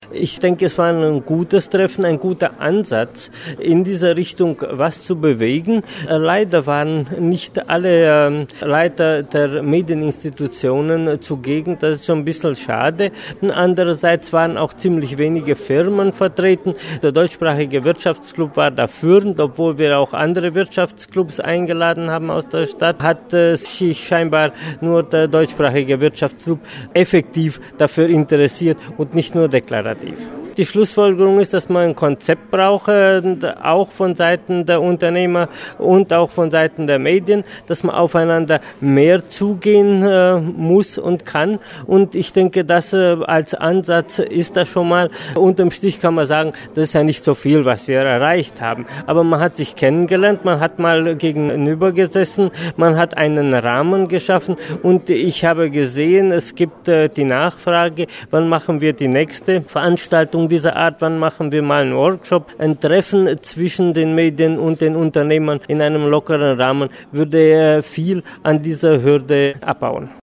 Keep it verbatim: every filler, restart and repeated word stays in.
Ich denke, es war ein gutes Treffen, ein guter Ansatz, in dieser Richtung was zu bewegen. Leider waren nicht alle Leiter der Medieninstitutionen zugegen. Das ist schon ein bisschen schade. Andererseits waren auch ziemlich wenige Firmen vertreten. Der deutschsprachige Wirtschaftsclub war da führend, obwohl wir auch andere Wirtschaftsclubs eingeladen haben aus der Stadt, hat sich scheinbar nur der deutschsprachige Wirtschaftsclub effektiv dafür interessiert und nicht nur deklarativ. Die Schlussfolgerung ist, dass man ein Konzept braucht, auch von Seiten der Unternehmer und auch von Seiten der Medien, dass man aufeinander mehr zugehen äh, muss und kann. Und ich denke, das äh, als Ansatz ist das schon mal. Unterm Strich kann man sagen, das ist ja nicht so viel, was wir erreicht haben. Aber man hat sich kennengelernt, man hat mal gegenüber gesessen, man hat einen Rahmen geschaffen und ich habe gesehen, es gibt äh, die Nachfrage, wann machen wir die nächste Veranstaltung dieser Art, wann machen wir mal einen Workshop, ein Treffen zwischen den Medien und den Unternehmern in einem lockeren Rahmen, würde viel an dieser Hürde abbauen.